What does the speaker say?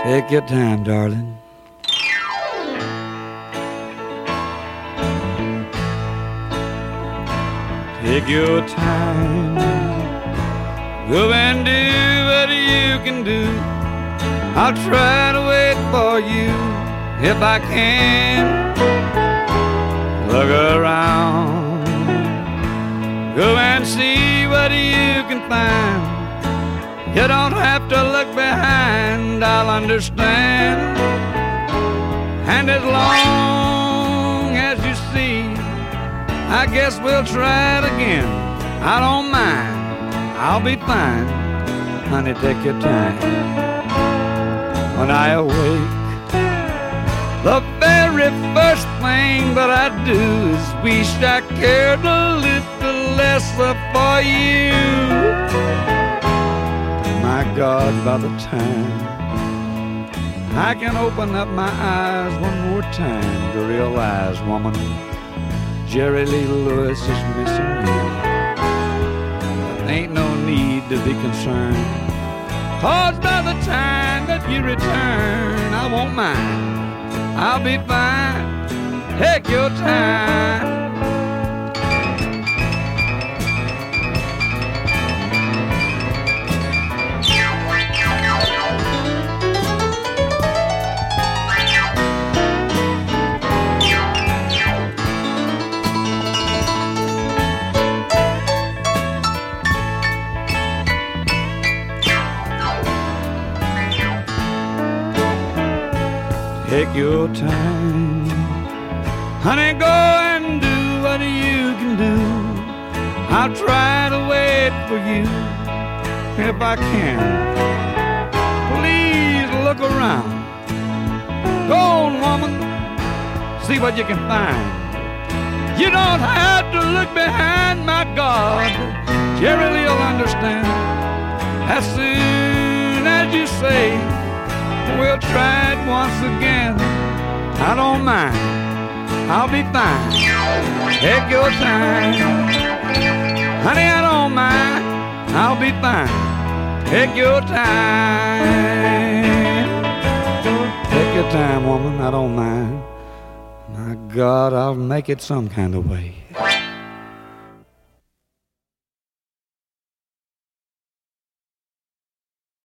Take your time, darling. Take your time. Go and do what you can do. I'll try to wait for you if I can. Look around. Go and see what you can find. You don't have to look behind, I'll understand. And as long as you see, I guess we'll try it again. I don't mind, I'll be fine. Honey, take your time. When I awake, the very first thing that I do is wish I cared a little less for you. My God, by the time I can open up my eyes one more time to realize, woman, Jerry Lee Lewis is missing you. Ain't no need to be concerned, 'cause by the time that you return, I won't mind, I'll be fine. Take your time. Take your time, honey, go and do what you can do. I'll try to wait for you if I can. Please look around. Go on, woman, see what you can find. You don't have to look behind, my God. Jerry Lee will understand. As soon as you say, we'll try it once again, I don't mind, I'll be fine. Take your time, honey, I don't mind, I'll be fine. Take your time. Take your time, woman, I don't mind. My God, I'll make it some kind of way.